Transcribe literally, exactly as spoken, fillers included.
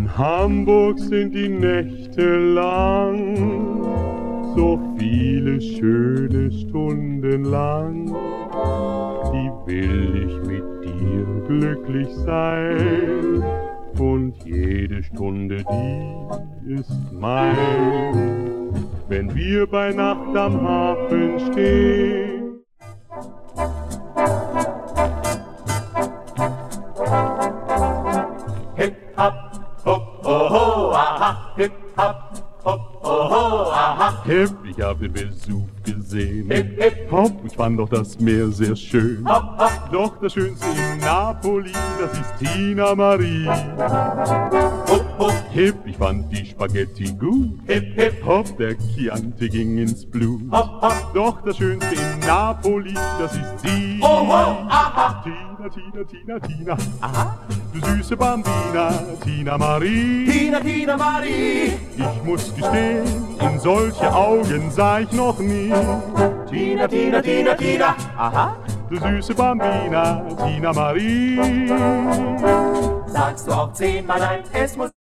In Hamburg sind die Nächte lang, so viele schöne Stunden lang. Die will ich mit dir glücklich sein, und jede Stunde, die ist mein. Wenn wir bei Nacht am Hafen stehen, hip hop, hop, oh, ho, aha, hip hop, hop, oh, ho, aha. Hip, ich hab den Vesuv gesehen. Hip, hip, Hopp, ich fand doch das Meer sehr schön. hop, hop, Doch das Schönste in Napoli, das ist Tina Marie. hop, hop, Hip, ich fand die Spaghetti gut. hip, hip, Hopp, der Chianti ging ins Blut. hop, hop, Doch das Schönste in Napoli, das ist sie. oh, ho, aha, Tina, Tina, Tina, Tina, aha. du süße Bambina, Tina Marie. Tina, Tina Marie, Ich muss gestehen, in solche Augen sah ich noch nie. Tina, Tina, Tina, Tina, aha. Du süße Bambina, Tina Marie. Sagst du auch zehnmal nein, es muss